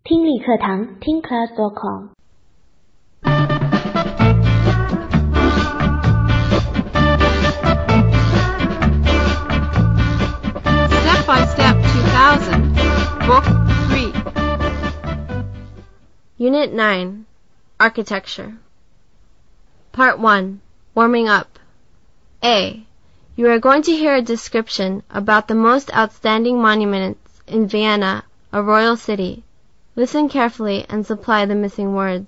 听力课堂听class.com。 Step by Step 2000, Book 3. Unit 9, Architecture. Part 1, Warming Up. A. You are going to hear a description about the most outstanding monuments in Vienna, a royal city. Listen carefully and supply the missing words.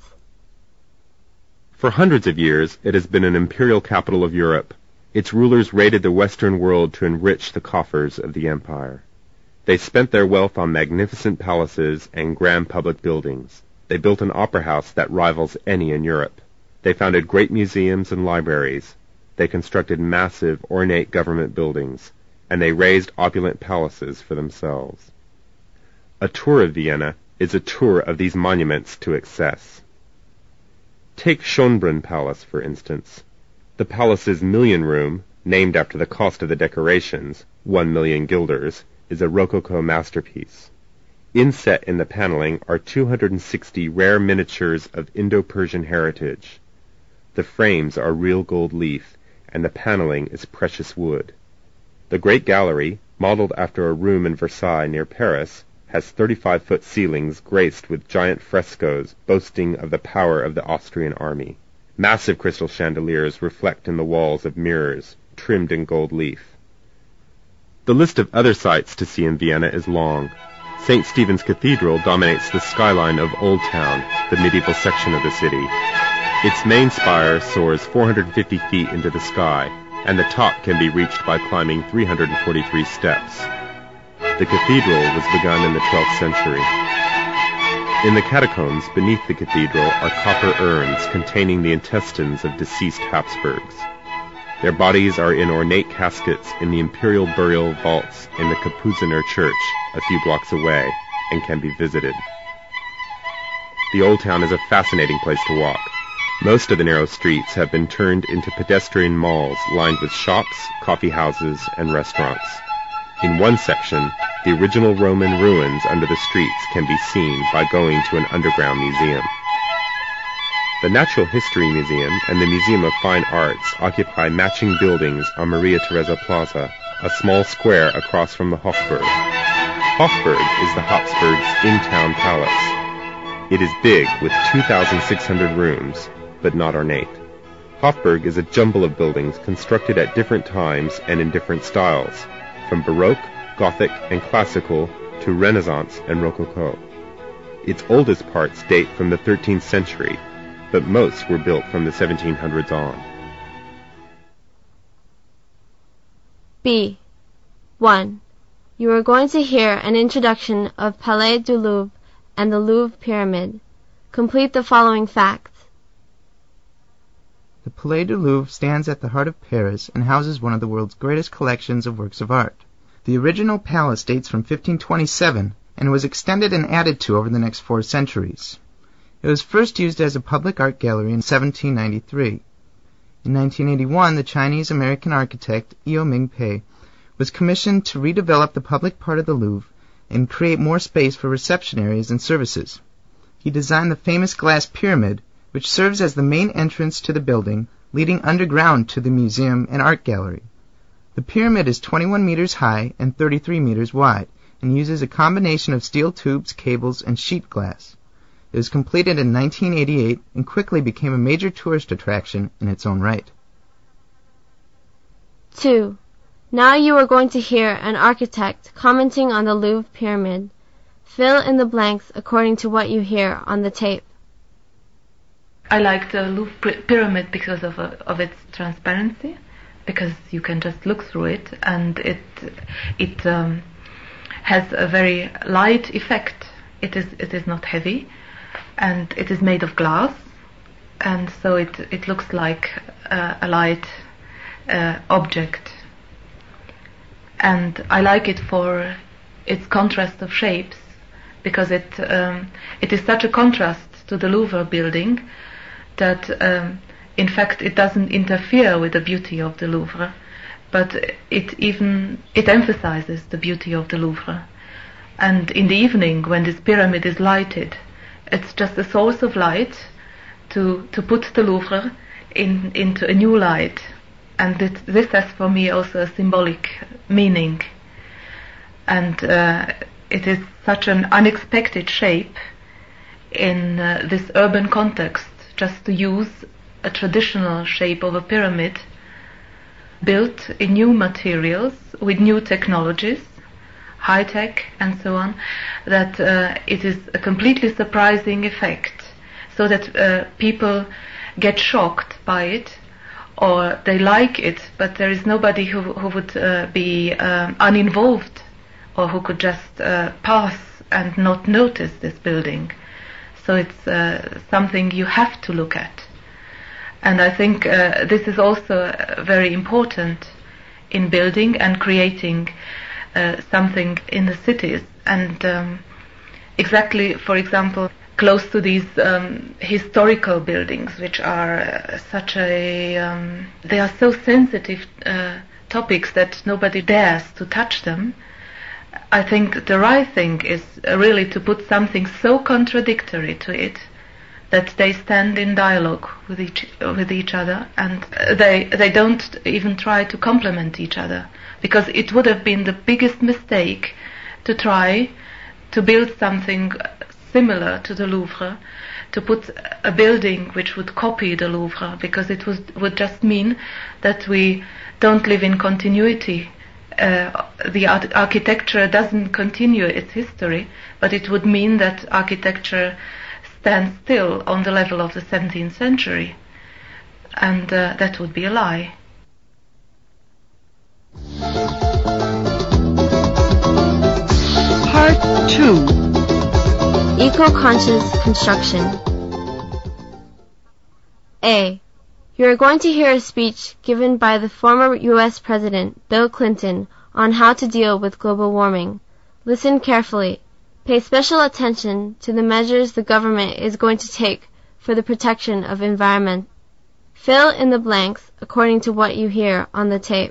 For hundreds of years, it has been an imperial capital of Europe. Its rulers raided the Western world to enrich the coffers of the empire. They spent their wealth on magnificent palaces and grand public buildings. They built an opera house that rivals any in Europe. They founded great museums and libraries. They constructed massive, ornate government buildings, and they raised opulent palaces for themselves. A tour of Vienna is a tour of these monuments to excess. Take Schönbrunn Palace, for instance. The palace's million room, named after the cost of the decorations, 1 million guilders, is a Rococo masterpiece. Inset in the paneling are 260 rare miniatures of Indo-Persian heritage. The frames are real gold leaf, and the paneling is precious wood. The Great Gallery, modeled after a room in Versailles near Paris, has 35-foot ceilings graced with giant frescoes boasting of the power of the Austrian army. Massive crystal chandeliers reflect in the walls of mirrors, trimmed in gold leaf. The list of other sights to see in Vienna is long. St. Stephen's Cathedral dominates the skyline of Old Town, the medieval section of the city. Its main spire soars 450 feet into the sky, and the top can be reached by climbing 343 steps. The cathedral was begun in the 12th century. In the catacombs beneath the cathedral are copper urns containing the intestines of deceased Habsburgs. Their bodies are in ornate caskets in the imperial burial vaults in the Kapuziner Church a few blocks away and can be visited. The Old Town is a fascinating place to walk. Most of the narrow streets have been turned into pedestrian malls lined with shops, coffee houses, and restaurants. In one section, the original Roman ruins under the streets can be seen by going to an underground museum. The Natural History Museum and the Museum of Fine Arts occupy matching buildings on Maria Theresa Plaza, a small square across from the Hofburg. Hofburg is the Habsburgs' in-town palace. It is big, with 2,600 rooms, but not ornate. Hofburg is a jumble of buildings constructed at different times and in different styles, from Baroque, Gothic, and Classical to Renaissance and Rococo. Its oldest parts date from the 13th century, but most were built from the 1700s on. B. 1. You are going to hear an introduction of Palais du Louvre and the Louvre Pyramid. Complete the following facts. The Palais du Louvre stands at the heart of Paris and houses one of the world's greatest collections of works of art. The original palace dates from 1527 and was extended and added to over the next 4 centuries. It was first used as a public art gallery in 1793. In 1981, the Chinese-American architect Eo Ming-pei was commissioned to redevelop the public part of the Louvre and create more space for reception areas and services. He designed the famous glass pyramid, which serves as the main entrance to the building, leading underground to the museum and art gallery. The pyramid is 21 meters high and 33 meters wide, and uses a combination of steel tubes, cables, and sheet glass. It was completed in 1988 and quickly became a major tourist attraction in its own right. 2. Now you are going to hear an architect commenting on the Louvre Pyramid. Fill in the blanks according to what you hear on the tape. I like the Louvre Pyramid because of its transparency, because you can just look through it, and it has a very light effect. It is not heavy, and it is made of glass, and so it looks like a light object. And I like it for its contrast of shapes, because it is such a contrast to the Louvre building that in fact it doesn't interfere with the beauty of the Louvre, but it emphasizes the beauty of the Louvre. And in the evening, when this pyramid is lighted, it's just a source of light to put the Louvre into a new light. And this has for me also a symbolic meaning. And it is such an unexpected shape in this urban context, just to use a traditional shape of a pyramid built in new materials with new technologies, high tech and so on, that it is a completely surprising effect, so that people get shocked by it, or they like it, but there is nobody who would be uninvolved, or who could just pass and not notice this building. So it's something you have to look at. And I think this is also very important in building and creating something in the cities. And exactly, for example, close to these historical buildings, which are such a... they are so sensitive topics that nobody dares to touch them. I think the right thing is really to put something so contradictory to it that they stand in dialogue with each other, and they don't even try to complement each other, because it would have been the biggest mistake to try to build something similar to the Louvre, to put a building which would copy the Louvre, because it would just mean that we don't live in continuity. The architecture doesn't continue its history, but it would mean that architecture stands still on the level of the 17th century, and that would be a lie. Part 2. Eco-conscious construction. A. You are going to hear a speech given by the former U.S. President Bill Clinton on how to deal with global warming. Listen carefully. Pay special attention to the measures the government is going to take for the protection of environment. Fill in the blanks according to what you hear on the tape.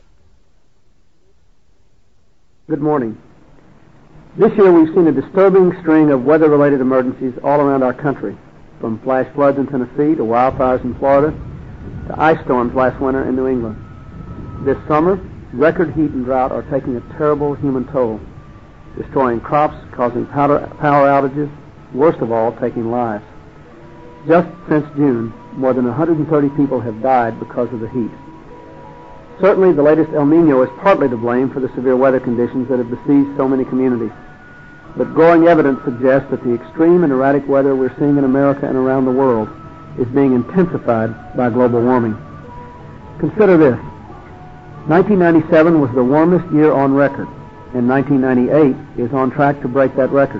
Good morning. This year we've seen a disturbing string of weather-related emergencies all around our country, from flash floods in Tennessee to wildfires in Florida to ice storms last winter in New England. This summer, record heat and drought are taking a terrible human toll, destroying crops, causing power outages, worst of all, taking lives. Just since June, more than 130 people have died because of the heat. Certainly, the latest El Nino is partly to blame for the severe weather conditions that have besieged so many communities. But growing evidence suggests that the extreme and erratic weather we're seeing in America and around the world is being intensified by global warming. Consider this. 1997 was the warmest year on record, and 1998 is on track to break that record.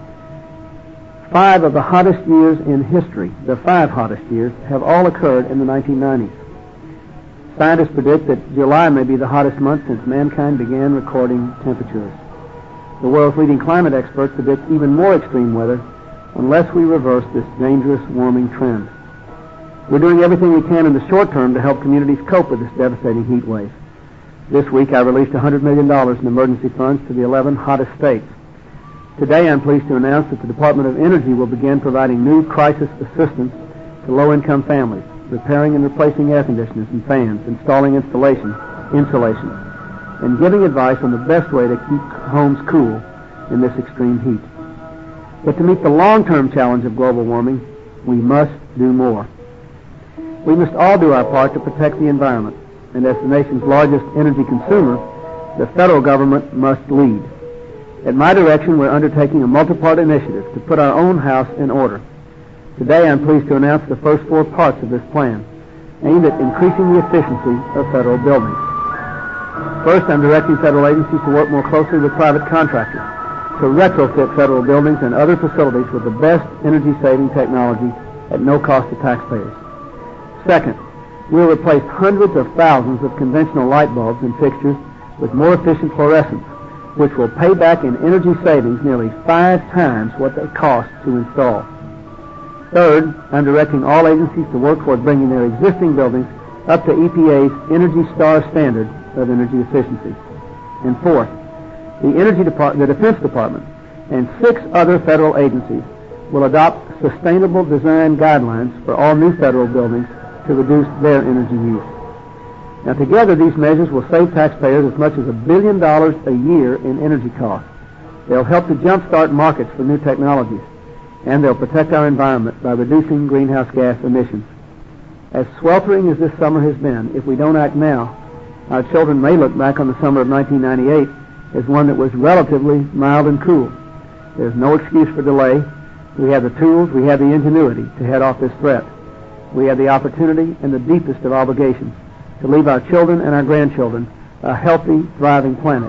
5 of the hottest years in history, the 5 hottest years, have all occurred in the 1990s. Scientists predict that July may be the hottest month since mankind began recording temperatures. The world's leading climate experts predict even more extreme weather unless we reverse this dangerous warming trend. We're doing everything we can in the short term to help communities cope with this devastating heat wave. This week I released $100 million in emergency funds to the 11 hottest states. Today I'm pleased to announce that the Department of Energy will begin providing new crisis assistance to low-income families, repairing and replacing air conditioners and fans, installing insulation, and giving advice on the best way to keep homes cool in this extreme heat. But to meet the long-term challenge of global warming, we must do more. We must all do our part to protect the environment, and as the nation's largest energy consumer, the federal government must lead. At my direction, we're undertaking a multi-part initiative to put our own house in order. Today, I'm pleased to announce the first 4 parts of this plan, aimed at increasing the efficiency of federal buildings. First, I'm directing federal agencies to work more closely with private contractors to retrofit federal buildings and other facilities with the best energy-saving technology at no cost to taxpayers. Second, we'll replace hundreds of thousands of conventional light bulbs and fixtures with more efficient fluorescents, which will pay back in energy savings nearly 5 times what they cost to install. Third, I'm directing all agencies to work toward bringing their existing buildings up to EPA's Energy Star standard of energy efficiency. And fourth, the Defense Department and 6 other federal agencies will adopt sustainable design guidelines for all new federal buildings to reduce their energy use. Now, together, these measures will save taxpayers as much as $1 billion a year in energy costs. They'll help to jumpstart markets for new technologies, and they'll protect our environment by reducing greenhouse gas emissions. As sweltering as this summer has been, if we don't act now, our children may look back on the summer of 1998 as one that was relatively mild and cool. There's no excuse for delay. We have the tools, we have the ingenuity to head off this threat. We have the opportunity and the deepest of obligations to leave our children and our grandchildren a healthy, thriving planet.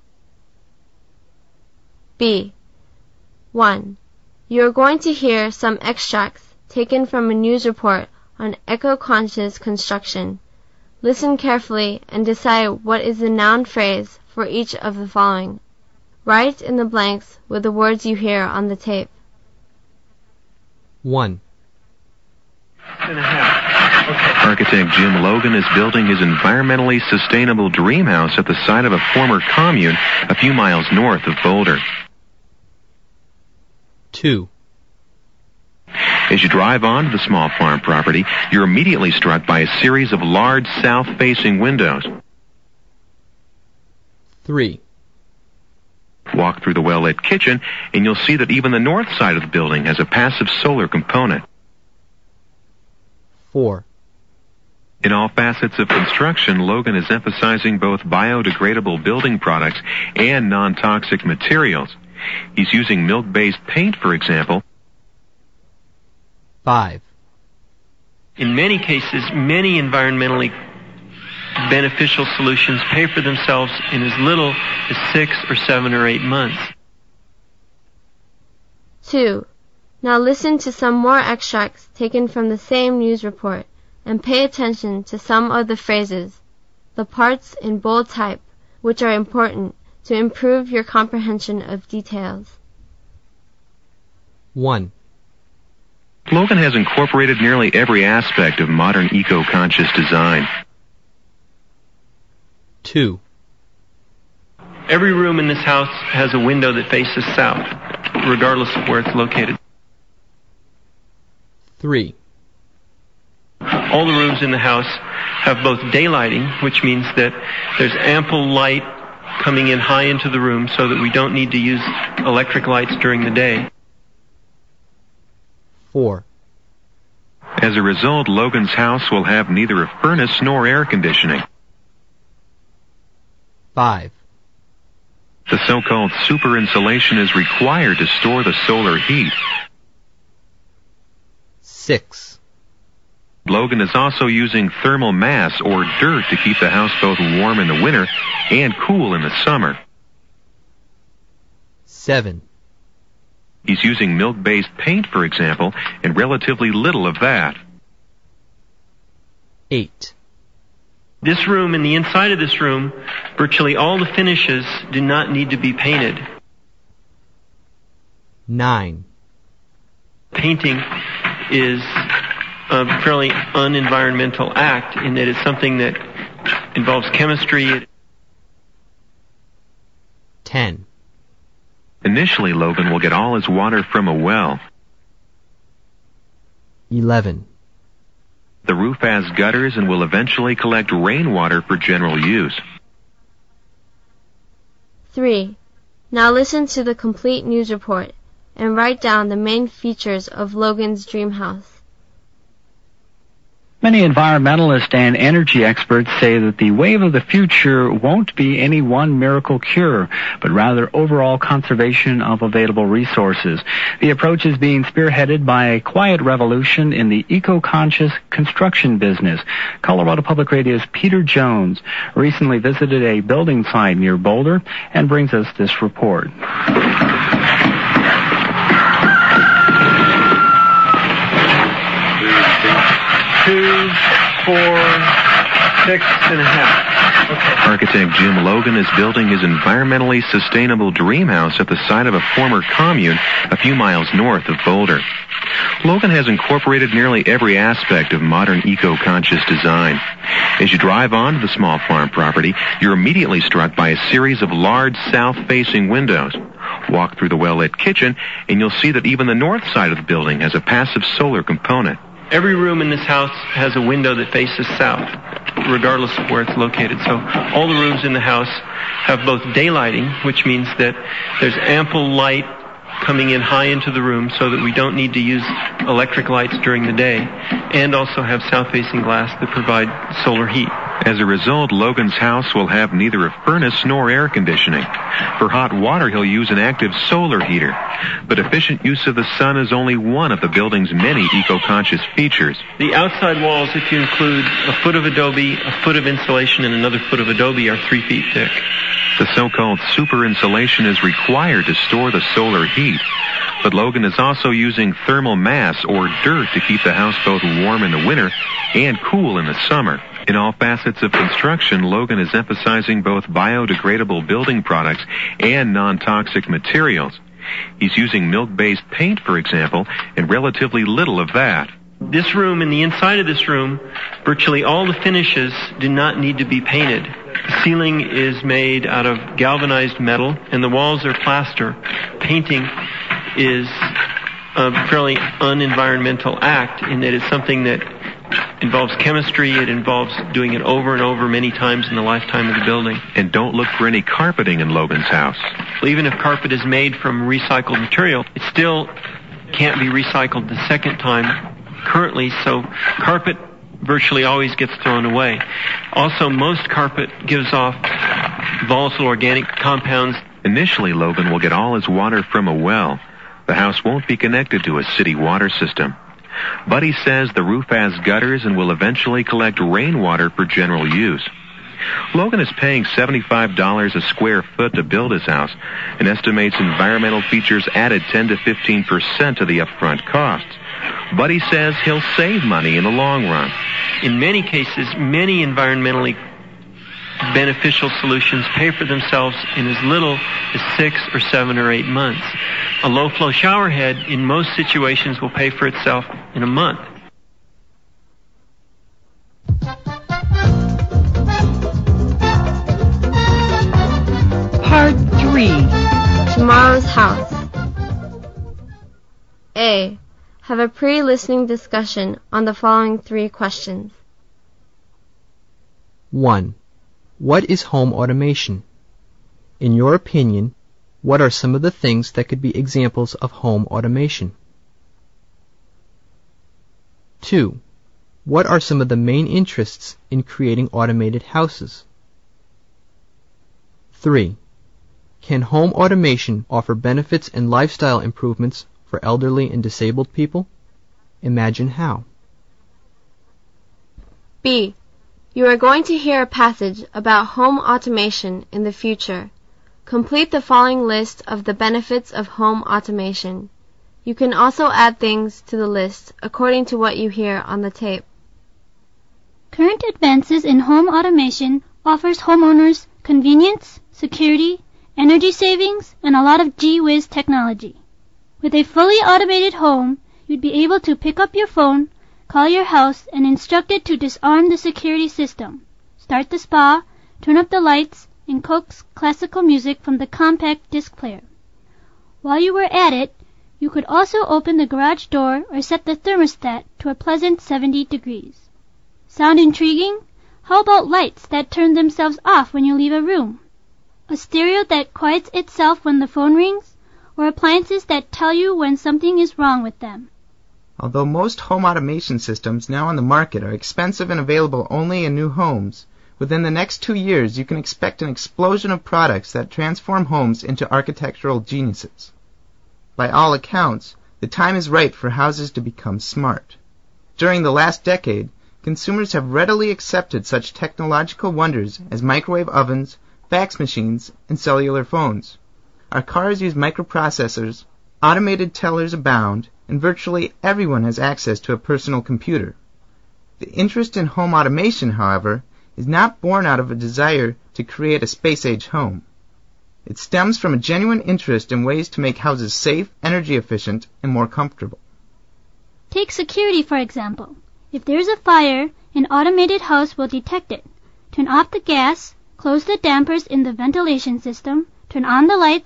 B. 1. You are going to hear some extracts taken from a news report on eco-conscious construction. Listen carefully and decide what is the noun phrase for each of the following. Write in the blanks with the words you hear on the tape. 1. Architect Jim Logan is building his environmentally sustainable dream house at the site of a former commune a few miles north of Boulder. 2. As you drive onto the small farm property, you're immediately struck by a series of large south-facing windows. 3. Walk through the well-lit kitchen, and you'll see that even the north side of the building has a passive solar component. 4. In all facets of construction, Logan is emphasizing both biodegradable building products and non-toxic materials. He's using milk-based paint, for example. 5. In many cases, many environmentally beneficial solutions pay for themselves in as little as 6 or 7 or 8 months. 2. Now listen to some more extracts taken from the same news report and pay attention to some of the phrases, the parts in bold type, which are important to improve your comprehension of details. 1. Logan has incorporated nearly every aspect of modern eco-conscious design. 2. Every room in this house has a window that faces south, regardless of where it's located. 3. All the rooms in the house have both daylighting, which means that there's ample light coming in high into the room so that we don't need to use electric lights during the day. 4. As a result, Logan's house will have neither a furnace nor air conditioning. 5. The so-called super insulation is required to store the solar heat. 6. Logan is also using thermal mass or dirt to keep the house both warm in the winter and cool in the summer. 7. He's using milk-based paint, for example, and relatively little of that. 8. This room and the inside of this room, virtually all the finishes do not need to be painted. 9. Painting is a fairly unenvironmental act in that it's something that involves chemistry. 10. Initially, Logan will get all his water from a well. 11. The roof has gutters and will eventually collect rainwater for general use. 3. Now listen to the complete news report and write down the main features of Logan's dream house. Many environmentalists and energy experts say that the wave of the future won't be any one miracle cure, but rather overall conservation of available resources. The approach is being spearheaded by a quiet revolution in the eco-conscious construction business. Colorado Public Radio's Peter Jones recently visited a building site near Boulder and brings us this report. 2, 4, 6.5. Okay. Architect Jim Logan is building his environmentally sustainable dream house at the site of a former commune a few miles north of Boulder. Logan has incorporated nearly every aspect of modern eco-conscious design. As you drive onto the small farm property, you're immediately struck by a series of large south-facing windows. Walk through the well-lit kitchen, and you'll see that even the north side of the building has a passive solar component. Every room in this house has a window that faces south, regardless of where it's located. So all the rooms in the house have both daylighting, which means that there's ample light coming in high into the room so that we don't need to use electric lights during the day, and also have south-facing glass that provide solar heat. As a result, Logan's house will have neither a furnace nor air conditioning. For hot water, he'll use an active solar heater. But efficient use of the sun is only one of the building's many eco-conscious features. The outside walls, if you include a foot of adobe, a foot of insulation, and another foot of adobe, are 3 feet thick. The so-called super insulation is required to store the solar heat. But Logan is also using thermal mass, or dirt, to keep the house both warm in the winter and cool in the summer. In all facets of construction, Logan is emphasizing both biodegradable building products and non-toxic materials. He's using milk-based paint, for example, and relatively little of that. This room and the inside of this room, virtually all the finishes do not need to be painted. The ceiling is made out of galvanized metal, and the walls are plaster. Painting is a fairly unenvironmental act in that it's something that involves chemistry. It involves doing it over and over many times in the lifetime of the building. And don't look for any carpeting in Logan's house. Even if carpet is made from recycled material, it still can't be recycled the second time currently, so carpet virtually always gets thrown away. Also, most carpet gives off volatile organic compounds. Initially, Logan will get all his water from a well. The house won't be connected to a city water system. Buddy says the roof has gutters and will eventually collect rainwater for general use. Logan is paying $75 a square foot to build his house and estimates environmental features added 10 to 15% to the upfront costs. Buddy says he'll save money in the long run. In many cases, many environmentally beneficial solutions pay for themselves in as little as 6 or 7 or 8 months. A low-flow shower head in most situations will pay for itself in a month. Part 3. Tomorrow's house. A. Have a pre-listening discussion on the following 3 questions. 1. What is home automation? In your opinion, what are some of the things that could be examples of home automation? 2. What are some of the main interests in creating automated houses? 3. Can home automation offer benefits and lifestyle improvements for elderly and disabled people? Imagine how. B. You are going to hear a passage about home automation in the future. Complete the following list of the benefits of home automation. You can also add things to the list according to what you hear on the tape. Current advances in home automation offers homeowners convenience, security, energy savings, and a lot of gee-whiz technology. With a fully automated home, you'd be able to pick up your phone, call your house, and instruct it to disarm the security system, start the spa, turn up the lights, and coax classical music from the compact disc player. While you were at it, you could also open the garage door or set the thermostat to a pleasant 70 degrees. Sound intriguing? How about lights that turn themselves off when you leave a room? A stereo that quiets itself when the phone rings? Or appliances that tell you when something is wrong with them? Although most home automation systems now on the market are expensive and available only in new homes, within the next 2 years you can expect an explosion of products that transform homes into architectural geniuses. By all accounts, the time is right for houses to become smart. During the last decade, consumers have readily accepted such technological wonders as microwave ovens, fax machines, and cellular phones. Our cars use microprocessors, automated tellers abound, and virtually everyone has access to a personal computer. The interest in home automation, however, is not born out of a desire to create a space-age home. It stems from a genuine interest in ways to make houses safe, energy efficient, and more comfortable. Take security, for example. If there's a fire, an automated house will detect it, turn off the gas, close the dampers in the ventilation system, turn on the lights,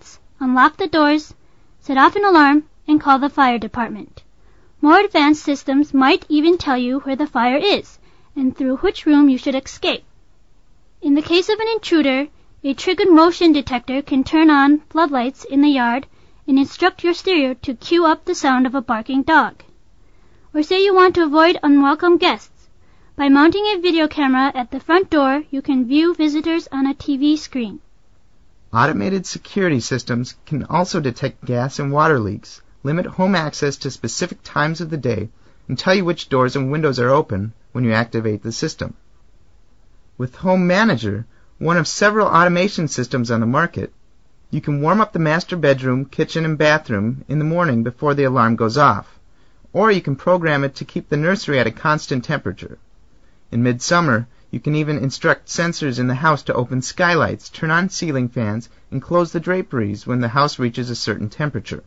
unlock the doors, set off an alarm, and call the fire department. More advanced systems might even tell you where the fire is and through which room you should escape. In the case of an intruder, a triggered motion detector can turn on floodlights in the yard and instruct your stereo to cue up the sound of a barking dog. Or say you want to avoid unwelcome guests. By mounting a video camera at the front door, you can view visitors on a TV screen. Automated security systems can also detect gas and water leaks, limit home access to specific times of the day, and tell you which doors and windows are open when you activate the system. With Home Manager, one of several automation systems on the market, you can warm up the master bedroom, kitchen, and bathroom in the morning before the alarm goes off, or you can program it to keep the nursery at a constant temperature. In midsummer, you can even instruct sensors in the house to open skylights, turn on ceiling fans, and close the draperies when the house reaches a certain temperature.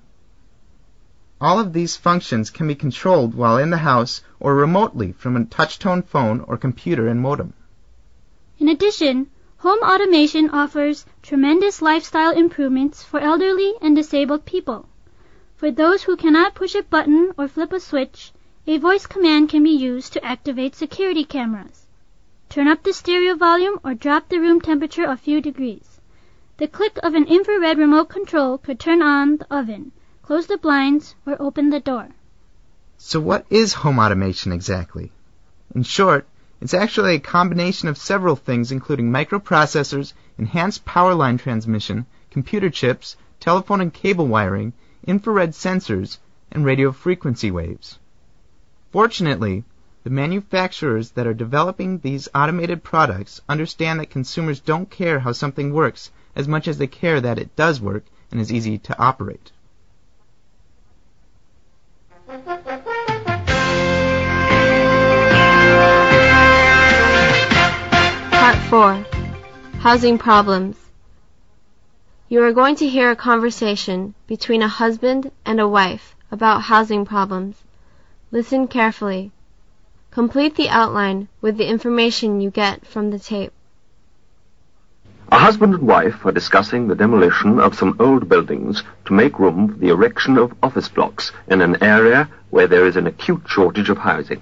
All of these functions can be controlled while in the house or remotely from a touch-tone phone or computer and modem. In addition, home automation offers tremendous lifestyle improvements for elderly and disabled people. For those who cannot push a button or flip a switch, a voice command can be used to activate security cameras. Turn up the stereo volume or drop the room temperature a few degrees. The click of an infrared remote control could turn on the oven, close the blinds, or open the door. So what is home automation exactly? In short, it's actually a combination of several things including microprocessors, enhanced power line transmission, computer chips, telephone and cable wiring, infrared sensors, and radio frequency waves. Fortunately, the manufacturers that are developing these automated products understand that consumers don't care how something works as much as they care that it does work and is easy to operate. Part 4. Housing Problems. You are going to hear a conversation between a husband and a wife about housing problems. Listen carefully. Complete the outline with the information you get from the tape. A husband and wife are discussing the demolition of some old buildings to make room for the erection of office blocks in an area where there is an acute shortage of housing.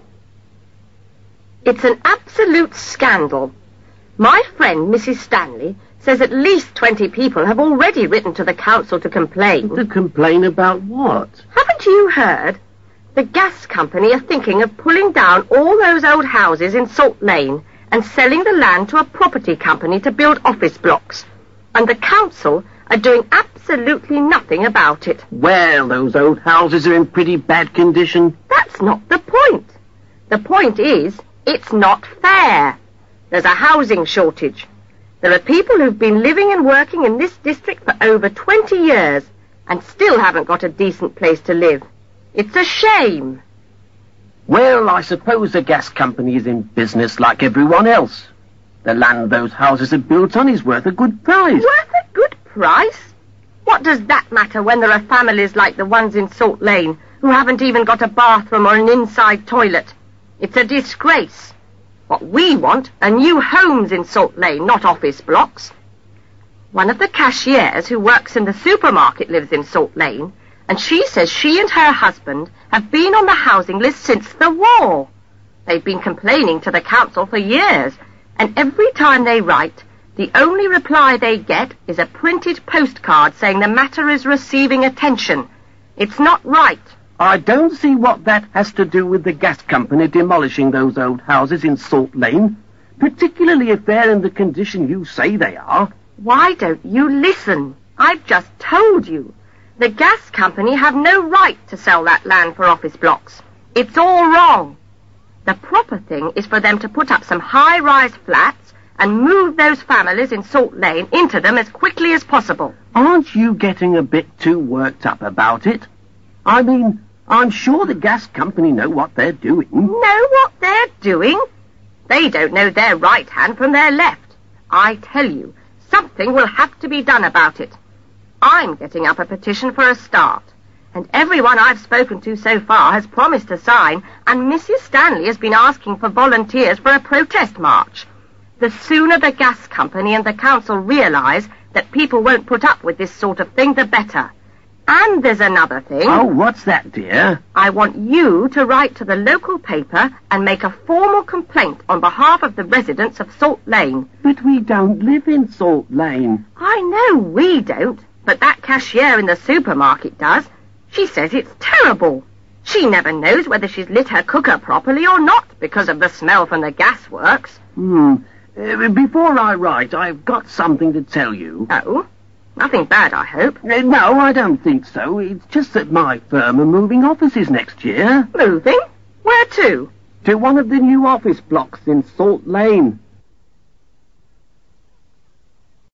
It's an absolute scandal. My friend, Mrs. Stanley, says at least 20 people have already written to the council to complain. To complain about what? Haven't you heard? The gas company are thinking of pulling down all those old houses in Salt Lane and selling the land to a property company to build office blocks. And the council are doing absolutely nothing about it. Well, those old houses are in pretty bad condition. That's not the point. The point is, it's not fair. There's a housing shortage. There are people who've been living and working in this district for over 20 years and still haven't got a decent place to live. It's a shame. Well, I suppose the gas company is in business like everyone else. The land those houses are built on is worth a good price. Worth a good price? What does that matter when there are families like the ones in Salt Lane who haven't even got a bathroom or an inside toilet? It's a disgrace. What we want are new homes in Salt Lane, not office blocks. One of the cashiers who works in the supermarket lives in Salt Lane, and she says she and her husband have been on the housing list since the war. They've been complaining to the council for years, and every time they write, the only reply they get is a printed postcard saying the matter is receiving attention. It's not right. I don't see what that has to do with the gas company demolishing those old houses in Salt Lane, particularly if they're in the condition you say they are. Why don't you listen? I've just told you. The gas company have no right to sell that land for office blocks. It's all wrong. The proper thing is for them to put up some high-rise flats and move those families in Salt Lane into them as quickly as possible. Aren't you getting a bit too worked up about it? I mean, I'm sure the gas company know what they're doing. Know what they're doing? They don't know their right hand from their left. I tell you, something will have to be done about it. I'm getting up a petition for a start, and everyone I've spoken to so far has promised to sign, and Mrs. Stanley has been asking for volunteers for a protest march. The sooner the gas company and the council realise that people won't put up with this sort of thing, the better. And there's another thing. Oh, what's that, dear? I want you to write to the local paper and make a formal complaint on behalf of the residents of Salt Lane. But we don't live in Salt Lane. I know we don't, but that cashier in the supermarket does. She says it's terrible. She never knows whether she's lit her cooker properly or not because of the smell from the gasworks. Before I write, I've got something to tell you. Oh? Nothing bad, I hope. No, I don't think so. It's just that my firm are moving offices next year. Moving? Where to? To one of the new office blocks in Salt Lane.